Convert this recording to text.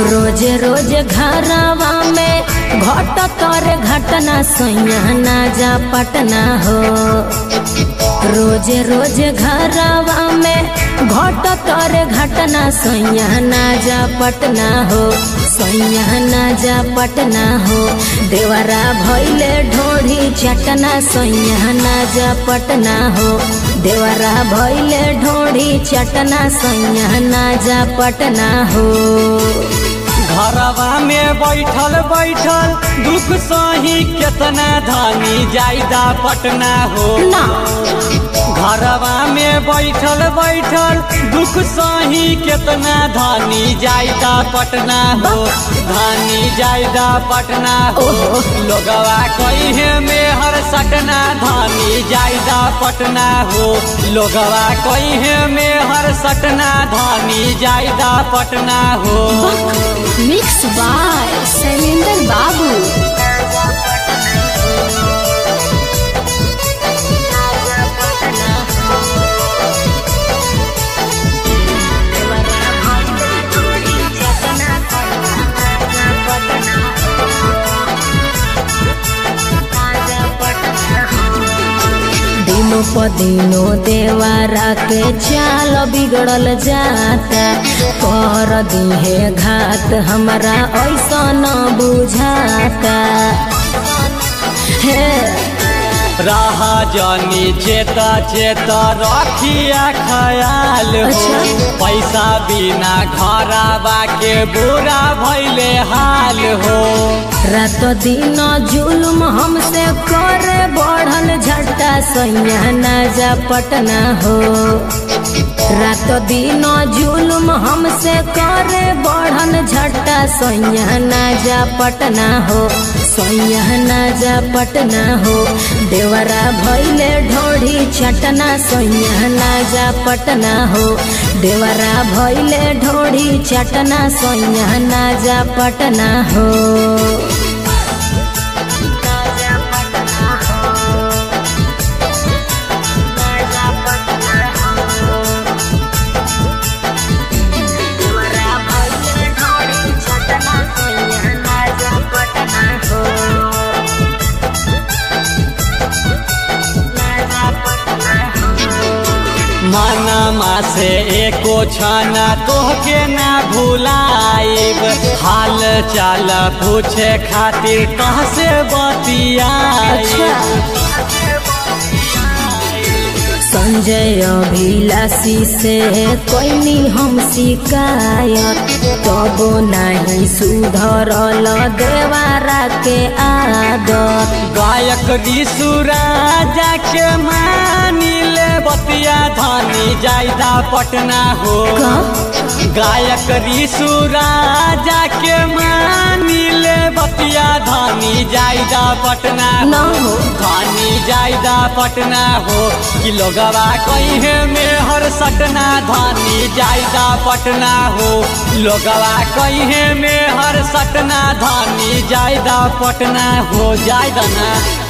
रोज रोज घरवा में घट तोरे घटना सैया ना जा पटना हो। रोज रोज घरवा में घट तोरे घटना सैया ना जा पटना हो। सैया ना जा पटना हो। देवरा भइले ढोढ़ी चटना सैया ना जा पटना हो। देवरा भइले ढोढ़ी चटना सैया ना जा पटना हो। घरवा में बैठल बैठल दुख सही केतना धानी जायदा पटना हो ना। घरवा में बैठल बैठल दुख सही केतना धानी जायदा पटना हो। धानी जायदा पटना हो। लोगवा कहे में हर सटना धानी जायदा पटना हो। लोगवा कहे में हर सटना धानी जायदा पटना हो। मिक्स बाय शैलेंद्र बाबू। दिनों प दिनों देवारा के चाल बिगड़ल जाता। कर दिहे घात हमरा ऐसा न बुझाता। हे रहा जानी चेता चेता रखिया ख्याल हो। पैसा बिना घरवा के बुरा भइले हाल हो। रात दिन जुल्म हमसे करे बढ़ल झट्टा सैया ना जा पटना हो। रात दिन जुल्म हमसे करे बढ़ल झट्टा सैया ना जा पटना हो। सैया ना जा पटना हो। देवरा भइले ढोढ़ी चटना सैया ना जा पटना हो। देवरा भइले ढोढ़ी चटना सैया ना जा पटना हो। मनमा से एको छाना तोहके ना भुलाइब। हाल चाल पूछे खातिर कहाँ से बतियाइब। संजय अभिलाषी से कोई हम शिकायत तबो नहीं सुधरल देवारा के आदत। गायक ऋषु राजा के मानिले बतिया धानी जायदा पटना हो। गायक ऋषु राजा के मानिले बतिया धानी जायदा पटना हो। धानी जायदा पटना हो। कि लोगवा कहे में हर सटना धानी जायदा पटना हो। लोगवा कहे में हर सटना धानी जायदा पटना हो। जायदा ना।